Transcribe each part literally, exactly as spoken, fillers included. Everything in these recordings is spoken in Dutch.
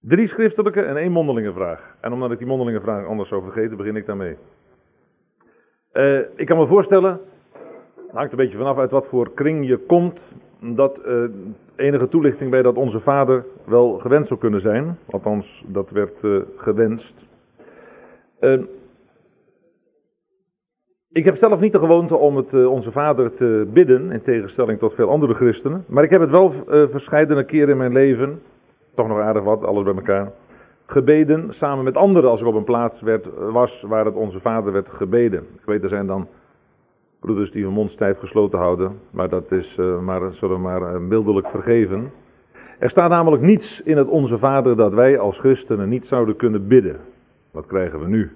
Drie schriftelijke en één mondelinge vraag. En omdat ik die mondelinge vraag anders zou vergeten, begin ik daarmee. Uh, ik kan me voorstellen, het hangt een beetje vanaf uit wat voor kring je komt, dat uh, enige toelichting bij dat Onze Vader wel gewenst zou kunnen zijn. Althans, dat werd uh, gewenst. Uh, ik heb zelf niet de gewoonte om het uh, Onze Vader te bidden, in tegenstelling tot veel andere christenen. Maar ik heb het wel uh, verscheidene keren in mijn leven, toch nog aardig wat, alles bij elkaar, gebeden samen met anderen als ik op een plaats werd, was waar het Onze Vader werd gebeden. Ik weet, er zijn dan broeders die hun mond stijf gesloten houden, maar dat is uh, maar, zullen we maar uh, mildelijk vergeven. Er staat namelijk niets in het Onze Vader dat wij als christenen niet zouden kunnen bidden. Wat krijgen we nu?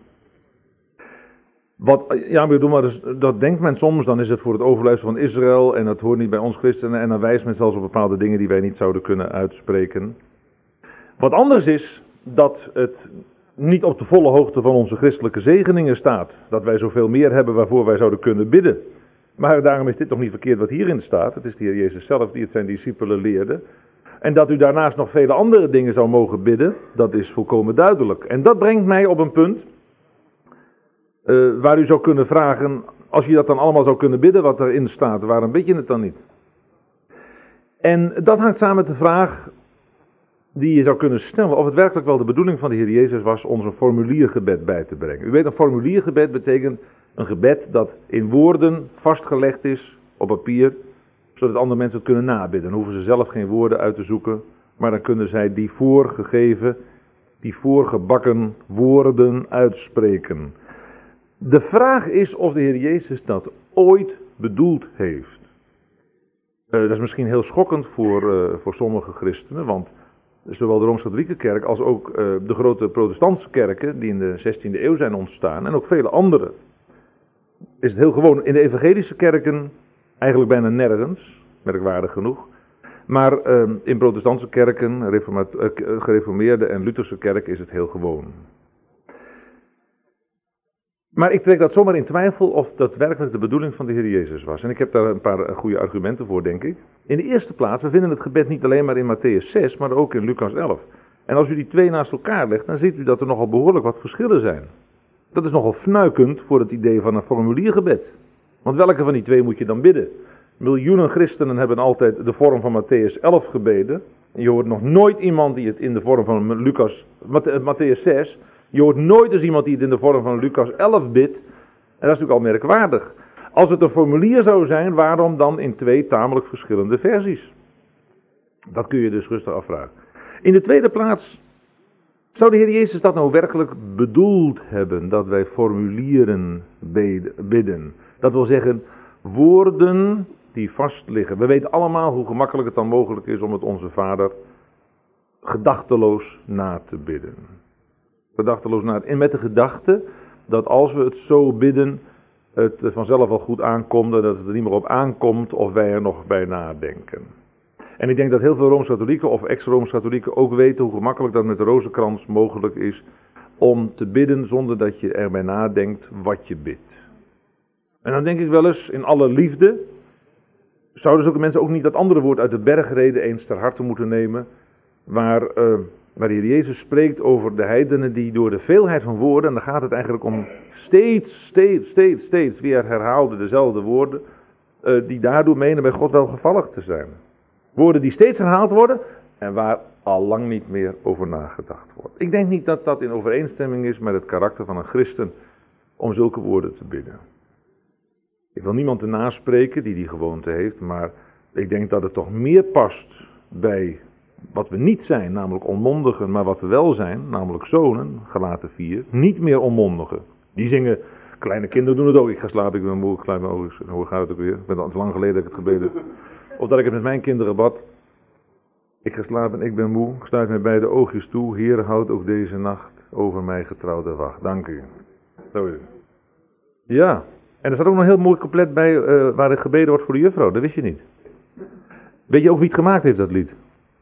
Wat, ja, maar, maar dus, dat denkt men soms, dan is het voor het overblijfsel van Israël en dat hoort niet bij ons christenen en dan wijst men zelfs op bepaalde dingen die wij niet zouden kunnen uitspreken. Wat anders is dat het niet op de volle hoogte van onze christelijke zegeningen staat. Dat wij zoveel meer hebben waarvoor wij zouden kunnen bidden. Maar daarom is dit toch niet verkeerd wat hierin staat. Het is de Heer Jezus zelf die het zijn discipelen leerde. En dat u daarnaast nog vele andere dingen zou mogen bidden, dat is volkomen duidelijk. En dat brengt mij op een punt uh, waar u zou kunnen vragen, als je dat dan allemaal zou kunnen bidden wat erin staat, waarom bid je het dan niet? En dat hangt samen met de vraag die je zou kunnen stellen of het werkelijk wel de bedoeling van de Heer Jezus was ons een formuliergebed bij te brengen. U weet, een formuliergebed betekent een gebed dat in woorden vastgelegd is op papier, zodat andere mensen het kunnen nabidden. Dan hoeven ze zelf geen woorden uit te zoeken, maar dan kunnen zij die voorgegeven, die voorgebakken woorden uitspreken. De vraag is of de Heer Jezus dat ooit bedoeld heeft. Uh, dat is misschien heel schokkend voor, uh, voor sommige christenen, want zowel de Rooms-Katholieke kerk als ook uh, de grote protestantse kerken die in de zestiende eeuw zijn ontstaan en ook vele andere, is het heel gewoon. In de evangelische kerken eigenlijk bijna nergens, merkwaardig genoeg. Maar uh, in protestantse kerken, reforma- uh, gereformeerde en Lutherse kerken is het heel gewoon. Maar ik trek dat zomaar in twijfel of dat werkelijk de bedoeling van de Heer Jezus was. En ik heb daar een paar goede argumenten voor, denk ik. In de eerste plaats, we vinden het gebed niet alleen maar in Matthäus zes, maar ook in Lucas elf. En als u die twee naast elkaar legt, dan ziet u dat er nogal behoorlijk wat verschillen zijn. Dat is nogal fnuikend voor het idee van een formuliergebed. Want welke van die twee moet je dan bidden? Miljoenen christenen hebben altijd de vorm van Matthäus elf gebeden. En je hoort nog nooit iemand die het in de vorm van Lucas, Matthäus zes... Je hoort nooit eens iemand die het in de vorm van Lucas elf bidt. En dat is natuurlijk al merkwaardig. Als het een formulier zou zijn, waarom dan in twee tamelijk verschillende versies? Dat kun je dus rustig afvragen. In de tweede plaats, zou de Heer Jezus dat nou werkelijk bedoeld hebben, dat wij formulieren bidden? Dat wil zeggen, woorden die vast liggen. We weten allemaal hoe gemakkelijk het dan mogelijk is om het Onze Vader gedachteloos na te bidden. Gedachteloos na. En met de gedachte dat als we het zo bidden, het vanzelf al goed aankomt, dat het er niet meer op aankomt of wij er nog bij nadenken. En ik denk dat heel veel Rooms-Katholieken of ex-Rooms-Katholieken ook weten hoe gemakkelijk dat met de rozenkrans mogelijk is om te bidden zonder dat je erbij nadenkt wat je bidt. En dan denk ik wel eens, in alle liefde, zouden zulke mensen ook niet dat andere woord uit de bergrede eens ter harte moeten nemen, waar Uh, Maar de Heer Jezus spreekt over de heidenen die door de veelheid van woorden, en dan gaat het eigenlijk om steeds, steeds, steeds, steeds weer herhaalde dezelfde woorden, uh, die daardoor menen bij God welgevallig te zijn. Woorden die steeds herhaald worden en waar al lang niet meer over nagedacht wordt. Ik denk niet dat dat in overeenstemming is met het karakter van een christen om zulke woorden te bidden. Ik wil niemand te naspreken die die gewoonte heeft, maar ik denk dat het toch meer past bij wat we niet zijn, namelijk onmondigen, maar wat we wel zijn, namelijk zonen, Galaten vier, niet meer onmondigen. Die zingen, kleine kinderen doen het ook, ik ga slapen, ik ben moe, ik sluit mijn ogen, hoe gaat het ook weer? Ik ben al te lang geleden dat ik het gebeden heb. Of dat ik het met mijn kinderen bad. Ik ga slapen, ik ben moe, ik sluit mijn beide oogjes toe, Heer, houd ook deze nacht over mij getrouwde wacht. Dank u. Zo is het. Ja, en er staat ook nog een heel mooi couplet bij, uh, waar het gebeden wordt voor de juffrouw, dat wist je niet. Weet je ook wie het gemaakt heeft, dat lied?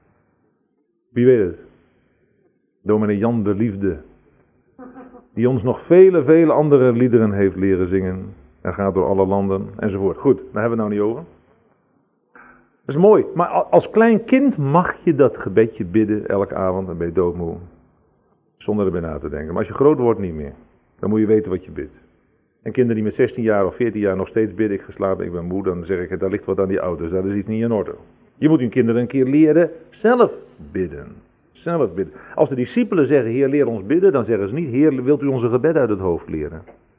Wie weet het? Dominee Jan de Liefde. Die ons nog vele, vele andere liederen heeft leren zingen. En gaat door alle landen enzovoort. Goed, daar hebben we het nou niet over. Dat is mooi, maar als klein kind mag je dat gebedje bidden elke avond en ben je doodmoe. Zonder erbij na te denken. Maar als je groot wordt niet meer, dan moet je weten wat je bidt. En kinderen die met zestien jaar of veertien jaar nog steeds bidden, ik geslapen, ik ben moe, dan zeg ik, daar ligt wat aan die ouders, daar is iets niet in orde. Je moet je kinderen een keer leren zelf bidden. Zelf bidden. Als de discipelen zeggen, Heer, leer ons bidden, dan zeggen ze niet, Heer, wilt u onze gebed uit het hoofd leren?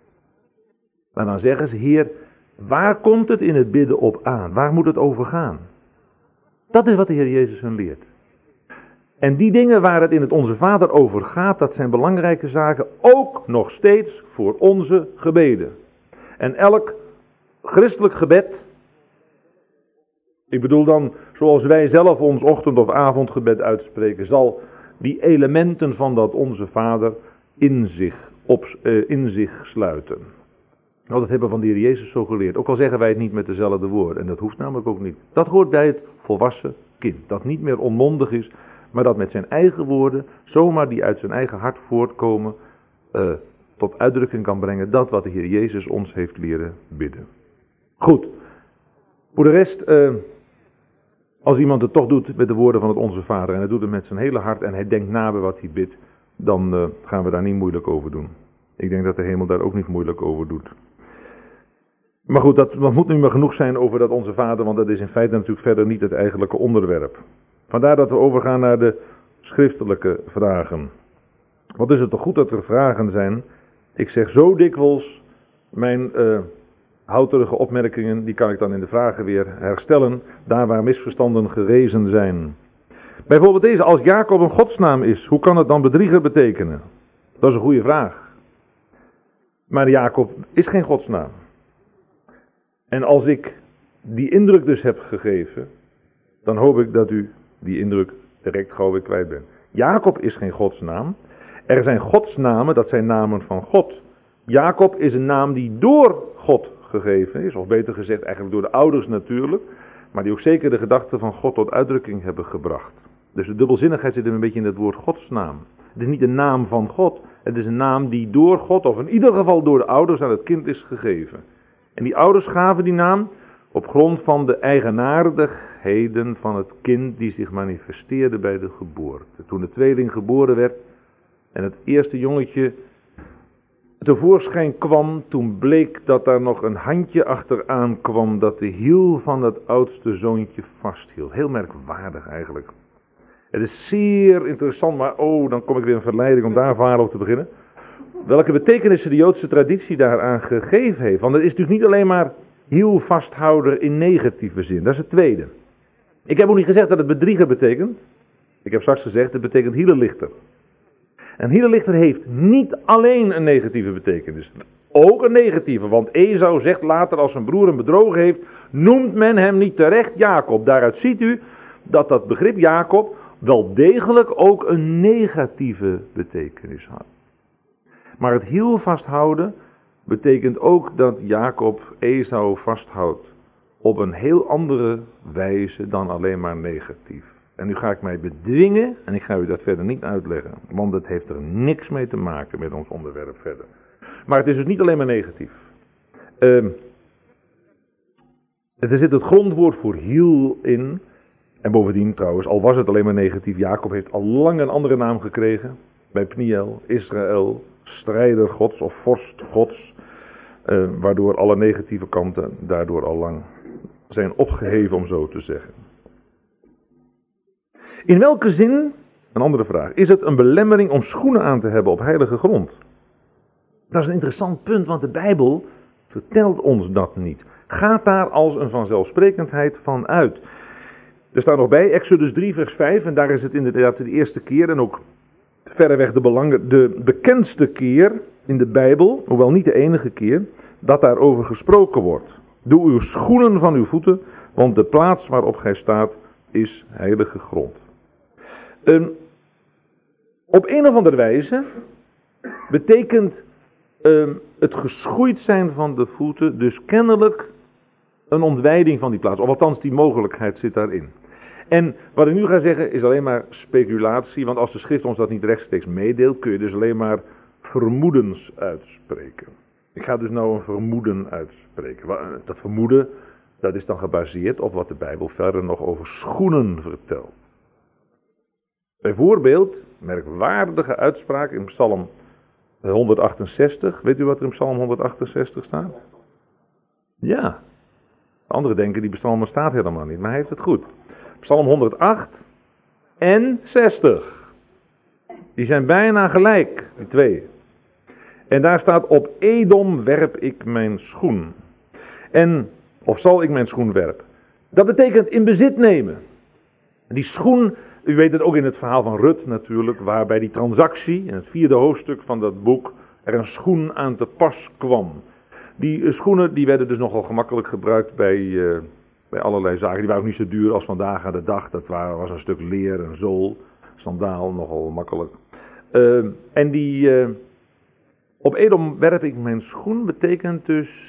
Maar dan zeggen ze, Heer, waar komt het in het bidden op aan? Waar moet het over gaan? Dat is wat de Heer Jezus hun leert. En die dingen waar het in het Onze Vader over gaat, dat zijn belangrijke zaken, ook nog steeds voor onze gebeden. En elk christelijk gebed, ik bedoel dan, zoals wij zelf ons ochtend- of avondgebed uitspreken, zal die elementen van dat Onze Vader in zich, op, uh, in zich sluiten. Nou, dat hebben we van de Heer Jezus zo geleerd. Ook al zeggen wij het niet met dezelfde woorden. En dat hoeft namelijk ook niet. Dat hoort bij het volwassen kind. Dat niet meer onmondig is, maar dat met zijn eigen woorden, zomaar die uit zijn eigen hart voortkomen, uh, tot uitdrukking kan brengen. Dat wat de Heer Jezus ons heeft leren bidden. Goed. Voor de rest, uh, als iemand het toch doet met de woorden van het Onze Vader, en hij doet het met zijn hele hart en hij denkt na bij wat hij bidt, dan uh, gaan we daar niet moeilijk over doen. Ik denk dat de hemel daar ook niet moeilijk over doet. Maar goed, dat, dat moet nu maar genoeg zijn over dat Onze Vader, want dat is in feite natuurlijk verder niet het eigenlijke onderwerp. Vandaar dat we overgaan naar de schriftelijke vragen. Wat is het toch goed dat er vragen zijn? Ik zeg zo dikwijls, mijn uh, houterige opmerkingen, die kan ik dan in de vragen weer herstellen, daar waar misverstanden gerezen zijn. Bijvoorbeeld deze, als Jacob een godsnaam is, hoe kan het dan bedrieger betekenen? Dat is een goede vraag. Maar Jacob is geen godsnaam. En als ik die indruk dus heb gegeven, dan hoop ik dat u die indruk direct gauw weer kwijt bent. Jacob is geen godsnaam. Er zijn godsnamen, dat zijn namen van God. Jacob is een naam die door God gegeven is, of beter gezegd eigenlijk door de ouders natuurlijk, maar die ook zeker de gedachten van God tot uitdrukking hebben gebracht. Dus de dubbelzinnigheid zit een beetje in het woord godsnaam. Het is niet een naam van God, het is een naam die door God, of in ieder geval door de ouders, aan het kind is gegeven. En die ouders gaven die naam op grond van de eigenaardigheden van het kind die zich manifesteerde bij de geboorte. Toen de tweeling geboren werd en het eerste jongetje tevoorschijn kwam, toen bleek dat daar nog een handje achteraan kwam dat de hiel van het oudste zoontje vasthield. Heel merkwaardig eigenlijk. Het is zeer interessant, maar oh, dan kom ik weer in verleiding om daar verhaal over te beginnen. Welke betekenissen de Joodse traditie daaraan gegeven heeft. Want het is natuurlijk niet alleen maar hiel vasthouden in negatieve zin. Dat is het tweede. Ik heb ook niet gezegd dat het bedrieger betekent. Ik heb straks gezegd, het betekent hielenlichter. En hielenlichter heeft niet alleen een negatieve betekenis. Ook een negatieve, want Esau zegt later als zijn broer hem bedrogen heeft, noemt men hem niet terecht Jacob. Daaruit ziet u dat dat begrip Jacob wel degelijk ook een negatieve betekenis had. Maar het hiel vasthouden betekent ook dat Jacob Esau vasthoudt op een heel andere wijze dan alleen maar negatief. En nu ga ik mij bedwingen en ik ga u dat verder niet uitleggen, want het heeft er niks mee te maken met ons onderwerp verder. Maar het is dus niet alleen maar negatief. Uh, er zit het grondwoord voor hiel in. En bovendien trouwens, al was het alleen maar negatief, Jacob heeft al lang een andere naam gekregen. Bij Pniel, Israël, strijder gods of vorst gods. Uh, waardoor alle negatieve kanten daardoor al lang zijn opgeheven, om zo te zeggen. In welke zin, een andere vraag, is het een belemmering om schoenen aan te hebben op heilige grond? Dat is een interessant punt, want de Bijbel vertelt ons dat niet. Gaat daar als een vanzelfsprekendheid van uit. Er staat nog bij, Exodus drie vers vijf, en daar is het inderdaad de eerste keer en ook verreweg de, belang, de bekendste keer in de Bijbel, hoewel niet de enige keer, dat daarover gesproken wordt. Doe uw schoenen van uw voeten, want de plaats waarop gij staat is heilige grond. Um, op een of andere wijze betekent um, het geschoeid zijn van de voeten dus kennelijk een ontwijding van die plaats. Of althans, die mogelijkheid zit daarin. En wat ik nu ga zeggen is alleen maar speculatie, want als de schrift ons dat niet rechtstreeks meedeelt, kun je dus alleen maar vermoedens uitspreken. Ik ga dus nou een vermoeden uitspreken. Dat vermoeden, Dat is dan gebaseerd op wat de Bijbel verder nog over schoenen vertelt. Bijvoorbeeld, merkwaardige uitspraak in Psalm honderdachtenzestig. Weet u wat er in Psalm honderdachtenzestig staat? Ja. Anderen denken die psalm staat helemaal niet, maar hij heeft het goed. Psalm honderdacht en zestig. Die zijn bijna gelijk, die twee. En daar staat: op Edom werp ik mijn schoen. En, of zal ik mijn schoen werpen. Dat betekent in bezit nemen. Die schoen, u weet het ook in het verhaal van Rut natuurlijk, waar bij die transactie, in het vierde hoofdstuk van dat boek, er een schoen aan te pas kwam. Die schoenen die werden dus nogal gemakkelijk gebruikt bij, uh, bij allerlei zaken. Die waren ook niet zo duur als vandaag aan de dag. Dat was een stuk leer, een zool, sandaal, nogal makkelijk. Uh, en die, uh, op Edom werp ik mijn schoen, betekent dus,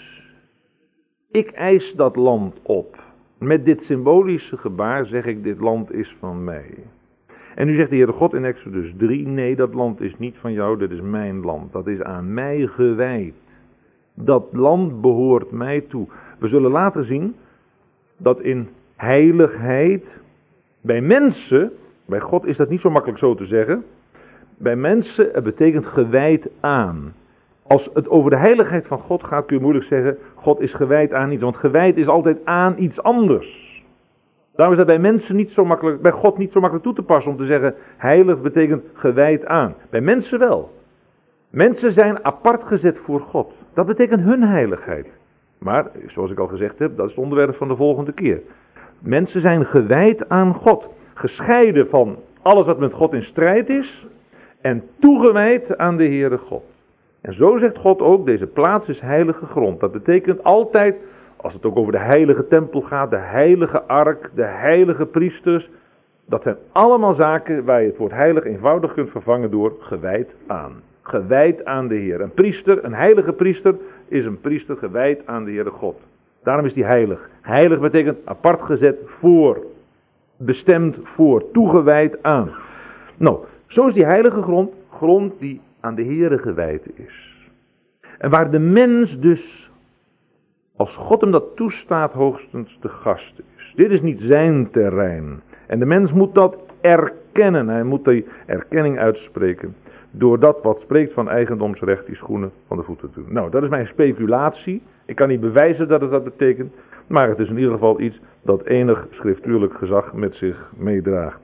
ik eis dat land op. Met dit symbolische gebaar zeg ik, dit land is van mij. En nu zegt de Heere God in Exodus drie, nee, dat land is niet van jou, dit is mijn land. Dat is aan mij gewijd. Dat land behoort mij toe. We zullen later zien dat in heiligheid, bij mensen, bij God is dat niet zo makkelijk zo te zeggen. Bij mensen, het betekent gewijd aan. Als het over de heiligheid van God gaat, kun je moeilijk zeggen, God is gewijd aan iets. Want gewijd is altijd aan iets anders. Daarom is dat bij mensen niet zo makkelijk, bij God niet zo makkelijk toe te passen om te zeggen, heilig betekent gewijd aan. Bij mensen wel. Mensen zijn apart gezet voor God. Dat betekent hun heiligheid. Maar, zoals ik al gezegd heb, dat is het onderwerp van de volgende keer. Mensen zijn gewijd aan God. Gescheiden van alles wat met God in strijd is. En toegewijd aan de Heere God. En zo zegt God ook, deze plaats is heilige grond. Dat betekent altijd, als het ook over de heilige tempel gaat, de heilige ark, de heilige priesters. Dat zijn allemaal zaken waar je het woord heilig eenvoudig kunt vervangen door gewijd aan. Gewijd aan de Heer. Een priester, een heilige priester, is een priester gewijd aan de Heere God. Daarom is die heilig. Heilig betekent apart gezet voor, bestemd voor, toegewijd aan. Nou, zo is die heilige grond, grond die aan de Heere gewijd is. En waar de mens dus, als God hem dat toestaat, hoogstens de gast is. Dit is niet zijn terrein. En de mens moet dat erkennen. Hij moet die erkenning uitspreken. Door dat wat spreekt van eigendomsrecht, die schoenen van de voeten te doen. Nou, dat is mijn speculatie. Ik kan niet bewijzen dat het dat betekent. Maar het is in ieder geval iets dat enig schriftuurlijk gezag met zich meedraagt.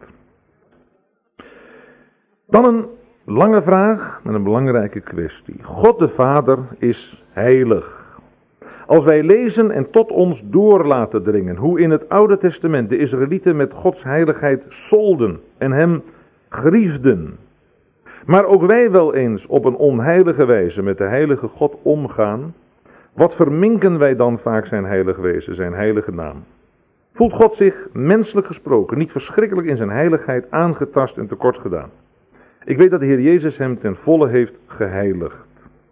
Dan een lange vraag en een belangrijke kwestie. God de Vader is heilig. Als wij lezen en tot ons door laten dringen hoe in het Oude Testament de Israëlieten met Gods heiligheid solden en hem griefden. Maar ook wij wel eens op een onheilige wijze met de heilige God omgaan. Wat verminken wij dan vaak zijn heilig wezen, zijn heilige naam? Voelt God zich, menselijk gesproken, niet verschrikkelijk in zijn heiligheid aangetast en tekort gedaan? Ik weet dat de Heer Jezus hem ten volle heeft geheiligd.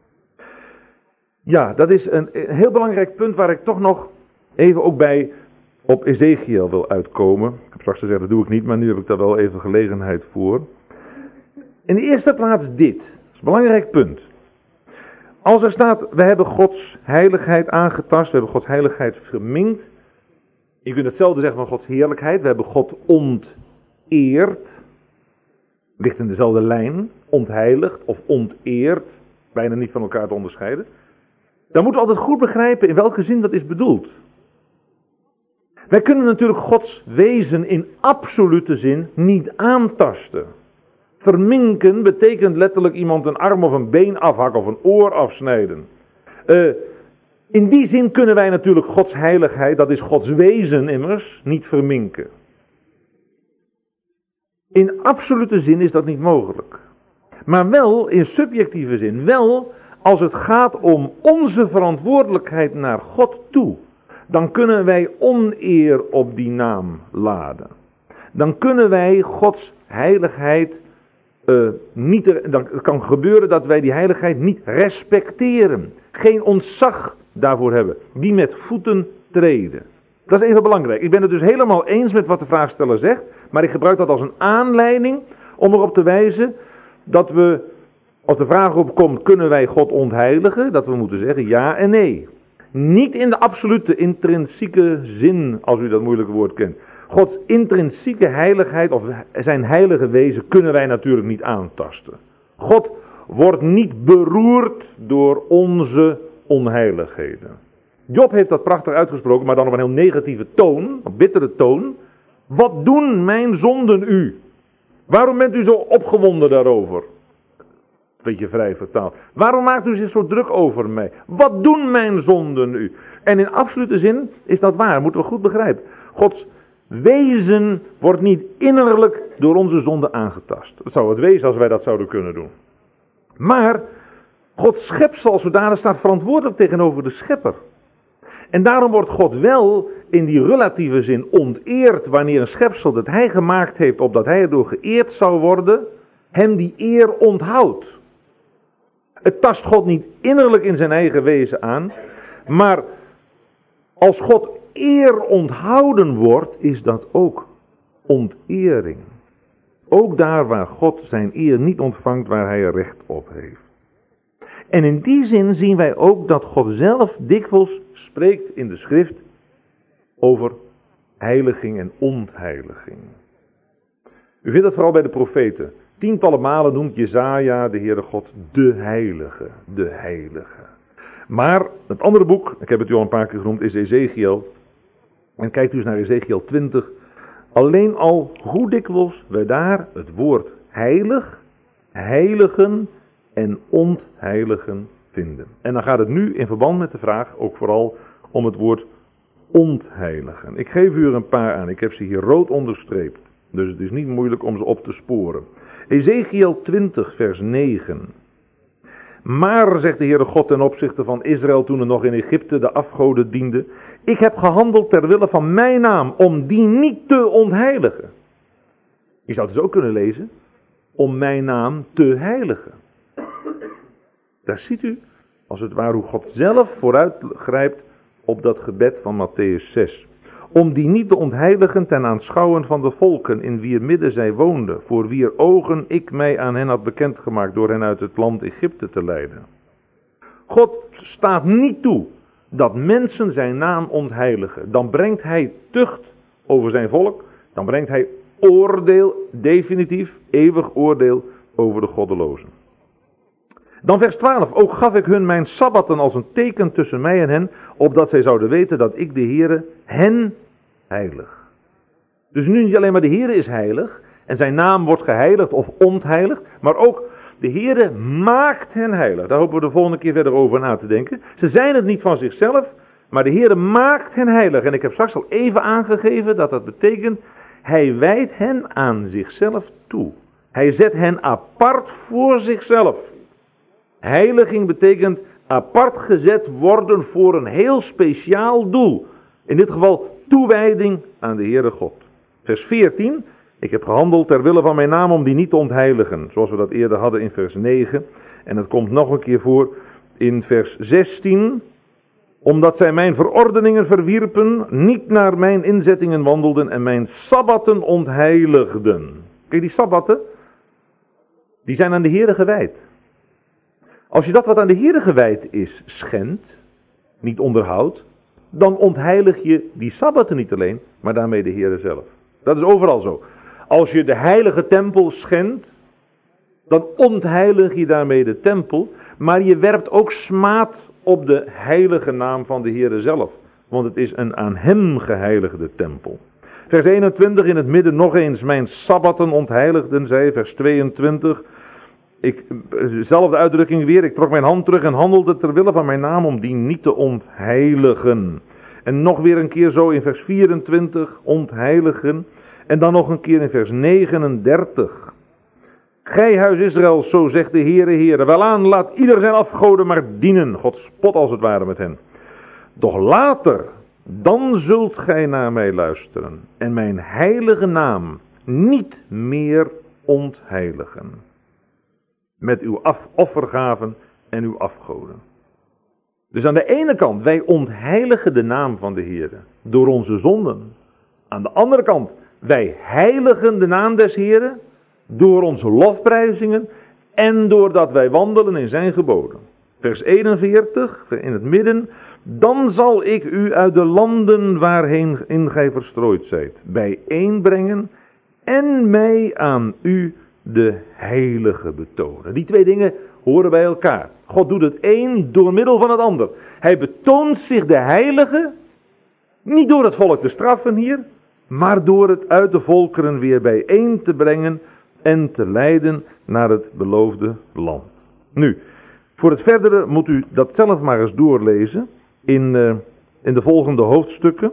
Ja, dat is een heel belangrijk punt waar ik toch nog even ook bij op Ezekiel wil uitkomen. Ik heb straks gezegd, dat doe ik niet, maar nu heb ik daar wel even gelegenheid voor. In de eerste plaats dit. Dat is een belangrijk punt. Als er staat, we hebben Gods heiligheid aangetast, we hebben Gods heiligheid verminkt. Je kunt hetzelfde zeggen van Gods heerlijkheid. We hebben God onteerd. Ligt in dezelfde lijn. Ontheiligd of onteerd. Bijna niet van elkaar te onderscheiden. Dan moeten we altijd goed begrijpen in welke zin dat is bedoeld. Wij kunnen natuurlijk Gods wezen in absolute zin niet aantasten. Verminken betekent letterlijk iemand een arm of een been afhakken of een oor afsnijden. Uh, in die zin kunnen wij natuurlijk Gods heiligheid, dat is Gods wezen immers, niet verminken. In absolute zin is dat niet mogelijk. Maar wel in subjectieve zin, wel als het gaat om onze verantwoordelijkheid naar God toe. Dan kunnen wij oneer op die naam laden. Dan kunnen wij Gods heiligheid Uh, niet er, dan kan gebeuren dat wij die heiligheid niet respecteren. Geen ontzag daarvoor hebben. Die met voeten treden. Dat is even belangrijk. Ik ben het dus helemaal eens met wat de vraagsteller zegt. Maar ik gebruik dat als een aanleiding om erop te wijzen dat we, als de vraag opkomt, kunnen wij God ontheiligen? Dat we moeten zeggen ja en nee. Niet in de absolute intrinsieke zin, als u dat moeilijke woord kent. Gods intrinsieke heiligheid of zijn heilige wezen kunnen wij natuurlijk niet aantasten. God wordt niet beroerd door onze onheiligheden. Job heeft dat prachtig uitgesproken, maar dan op een heel negatieve toon, een bittere toon. Wat doen mijn zonden u? Waarom bent u zo opgewonden daarover? Beetje vrij vertaald. Waarom maakt u zich zo druk over mij? Wat doen mijn zonden u? En in absolute zin is dat waar, moeten we goed begrijpen. Gods wezen wordt niet innerlijk door onze zonde aangetast. Dat zou het wezen als wij dat zouden kunnen doen. Maar Gods schepsel als zodanig staat verantwoordelijk tegenover de schepper. En daarom wordt God wel in die relatieve zin onteerd wanneer een schepsel dat hij gemaakt heeft, opdat hij erdoor geëerd zou worden, hem die eer onthoudt. Het tast God niet innerlijk in zijn eigen wezen aan, maar als God eer onthouden wordt, is dat ook ontering. Ook daar waar God zijn eer niet ontvangt, waar hij er recht op heeft. En in die zin zien wij ook dat God zelf dikwijls spreekt in de schrift over heiliging en ontheiliging. U vindt dat vooral bij de profeten. Tientallen malen noemt Jesaja de Heere God de Heilige, de Heilige. Maar het andere boek, ik heb het u al een paar keer genoemd, is Ezekiel. En kijkt u eens naar Ezekiel twintig. Alleen al hoe dikwijls wij daar het woord heilig, heiligen en ontheiligen vinden. En dan gaat het nu in verband met de vraag ook vooral om het woord ontheiligen. Ik geef u er een paar aan. Ik heb ze hier rood onderstreept. Dus het is niet moeilijk om ze op te sporen. Ezekiel twintig vers negen. Maar, zegt de Heere God ten opzichte van Israël toen er nog in Egypte de afgoden diende. Ik heb gehandeld ter wille van mijn naam om die niet te ontheiligen. Je zou het dus ook kunnen lezen. Om mijn naam te heiligen. Daar ziet u, als het ware, hoe God zelf vooruitgrijpt op dat gebed van Matthäus zes. Om die niet te ontheiligen ten aanschouwen van de volken in wier midden zij woonden, voor wier ogen ik mij aan hen had bekendgemaakt door hen uit het land Egypte te leiden. God staat niet toe dat mensen zijn naam ontheiligen. Dan brengt hij tucht over zijn volk, dan brengt hij oordeel, definitief, eeuwig oordeel over de goddelozen. Dan vers twaalf. Ook gaf ik hun mijn sabbatten als een teken tussen mij en hen, opdat zij zouden weten dat ik de Heere hen heilig. Dus nu niet alleen maar de Heere is heilig, en zijn naam wordt geheiligd of ontheiligd, maar ook de Heere maakt hen heilig. Daar hopen we de volgende keer verder over na te denken. Ze zijn het niet van zichzelf, maar de Heere maakt hen heilig. En ik heb straks al even aangegeven dat dat betekent, hij wijdt hen aan zichzelf toe. Hij zet hen apart voor zichzelf. Heiliging betekent apart gezet worden voor een heel speciaal doel. In dit geval toewijding aan de Heere God. Vers veertien. Ik heb gehandeld ter wille van mijn naam om die niet te ontheiligen. Zoals we dat eerder hadden in vers negen. En het komt nog een keer voor in vers zestien. Omdat zij mijn verordeningen verwierpen, niet naar mijn inzettingen wandelden en mijn sabbatten ontheiligden. Kijk, die sabbatten, die zijn aan de Heere gewijd. Als je dat wat aan de Heere gewijd is schendt, niet onderhoudt, dan ontheilig je die sabbatten niet alleen, maar daarmee de Heere zelf. Dat is overal zo. Als je de heilige tempel schendt, dan ontheilig je daarmee de tempel, maar je werpt ook smaad op de heilige naam van de Heere zelf. Want het is een aan hem geheiligde tempel. Vers eenentwintig in het midden nog eens, mijn sabbatten ontheiligden zij. Vers tweeëntwintig, ik, dezelfde uitdrukking weer, ik trok mijn hand terug en handelde ter wille van mijn naam om die niet te ontheiligen. En nog weer een keer zo in vers vierentwintig, ontheiligen. En dan nog een keer in vers negenendertig. Gij huis Israël, zo zegt de Heere, Heere, welaan, laat ieder zijn afgoden maar dienen. God spot als het ware met hen. Doch later, dan zult gij naar mij luisteren en mijn heilige naam niet meer ontheiligen. Met uw af- offergaven en uw afgoden. Dus aan de ene kant, wij ontheiligen de naam van de Heere door onze zonden. Aan de andere kant, wij heiligen de naam des Heeren door onze lofprijzingen en doordat wij wandelen in zijn geboden. Vers eenenveertig, in het midden. Dan zal ik u uit de landen waarheen in gij verstrooid zijt bijeenbrengen en mij aan u de heilige betonen. Die twee dingen horen bij elkaar. God doet het een door middel van het ander. Hij betoont zich de heilige, niet door het volk te straffen hier, maar door het uit de volkeren weer bijeen te brengen en te leiden naar het beloofde land. Nu, voor het verdere moet u dat zelf maar eens doorlezen in, uh, in de volgende hoofdstukken.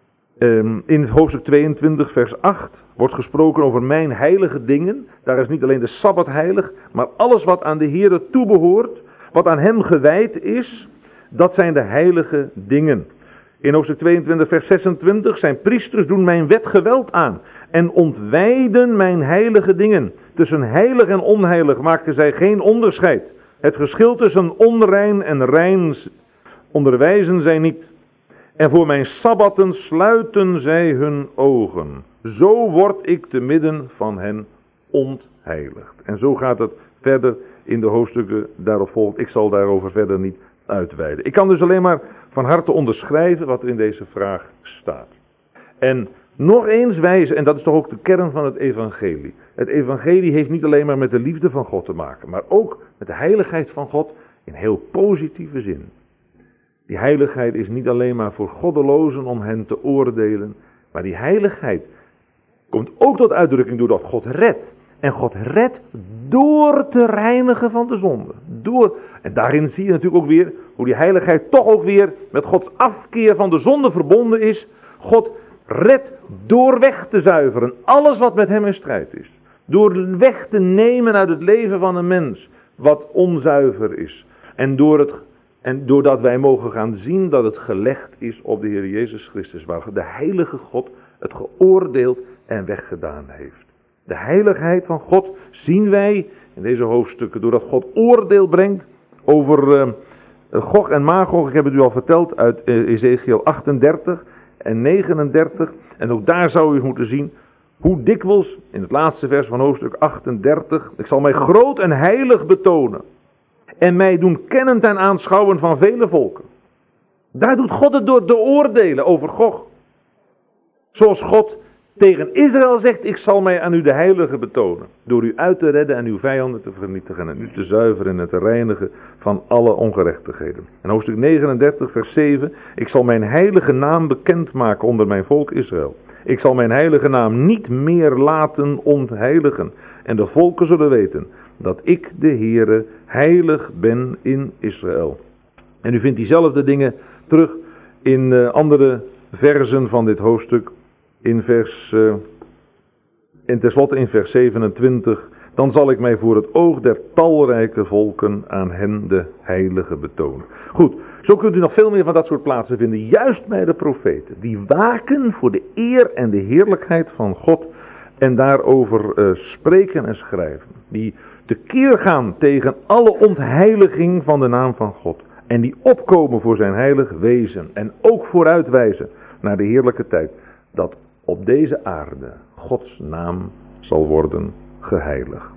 Um, in het hoofdstuk tweeëntwintig vers acht wordt gesproken over mijn heilige dingen. Daar is niet alleen de Sabbat heilig, maar alles wat aan de Heere toebehoort, wat aan hem gewijd is, dat zijn de heilige dingen. In hoofdstuk tweeëntwintig vers zesentwintig, zijn priesters doen mijn wet geweld aan en ontwijden mijn heilige dingen. Tussen heilig en onheilig maken zij geen onderscheid. Het verschil tussen onrein en rein onderwijzen zij niet. En voor mijn sabbatten sluiten zij hun ogen. Zo word ik te midden van hen ontheiligd. En zo gaat het verder in de hoofdstukken daarop volgt. Ik zal daarover verder niet uitweiden. Ik kan dus alleen maar van harte onderschrijven wat er in deze vraag staat. En nog eens wijzen, en dat is toch ook de kern van het evangelie. Het evangelie heeft niet alleen maar met de liefde van God te maken, maar ook met de heiligheid van God in heel positieve zin. Die heiligheid is niet alleen maar voor goddelozen om hen te oordelen, maar die heiligheid komt ook tot uitdrukking doordat God redt. En God redt door te reinigen van de zonde. Door, en daarin zie je natuurlijk ook weer hoe die heiligheid toch ook weer met Gods afkeer van de zonde verbonden is. God redt door weg te zuiveren alles wat met hem in strijd is. Door weg te nemen uit het leven van een mens wat onzuiver is. En, door het, en doordat wij mogen gaan zien dat het gelegd is op de Heer Jezus Christus. Waar de heilige God het geoordeeld en weggedaan heeft. De heiligheid van God zien wij in deze hoofdstukken doordat God oordeel brengt over uh, Gog en Magog. Ik heb het u al verteld uit uh, Ezekiel achtendertig en negenendertig. En ook daar zou u moeten zien hoe dikwijls in het laatste vers van hoofdstuk achtendertig. Ik zal mij groot en heilig betonen en mij doen kennend en aanschouwen van vele volken. Daar doet God het door te oordelen over Gog. Zoals God tegen Israël zegt, ik zal mij aan u de heilige betonen. Door u uit te redden en uw vijanden te vernietigen en u te zuiveren en te reinigen van alle ongerechtigheden. En hoofdstuk negenendertig vers zeven. Ik zal mijn heilige naam bekendmaken onder mijn volk Israël. Ik zal mijn heilige naam niet meer laten ontheiligen. En de volken zullen weten dat ik de Heere heilig ben in Israël. En u vindt diezelfde dingen terug in uh, andere versen van dit hoofdstuk. In vers, uh, en tenslotte in vers zevenentwintig, dan zal ik mij voor het oog der talrijke volken aan hen de heilige betonen. Goed, zo kunt u nog veel meer van dat soort plaatsen vinden, juist bij de profeten. Die waken voor de eer en de heerlijkheid van God en daarover uh, spreken en schrijven. Die tekeer gaan tegen alle ontheiliging van de naam van God. En die opkomen voor zijn heilig wezen en ook vooruitwijzen naar de heerlijke tijd. Dat op deze aarde Gods naam zal worden geheiligd.